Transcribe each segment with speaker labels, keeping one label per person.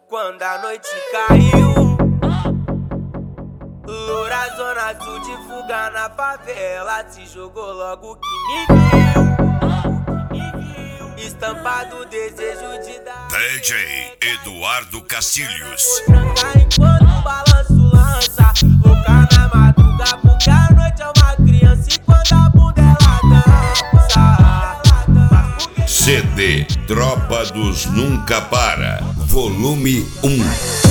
Speaker 1: Quando a noite caiu, loura zona sul de fuga na favela, se jogou logo que me viu. Estampado desejo de dar
Speaker 2: DJ Eduardo Castilhos.
Speaker 1: enquanto o balanço lança, louca na madruga, porque a noite é uma criança e quando a bunda ela dança.
Speaker 2: CD Tropa dos Nunca Para, volume 1.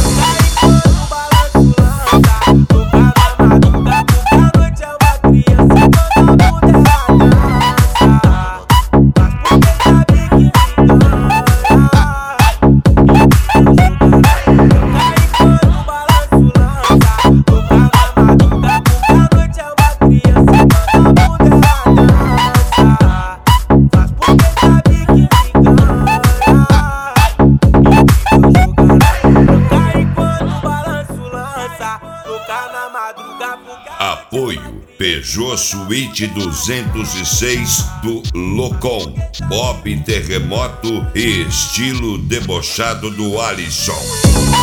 Speaker 2: Apoio Peugeot Suite 206 do Locom, Bob Terremoto e estilo debochado do Alisson.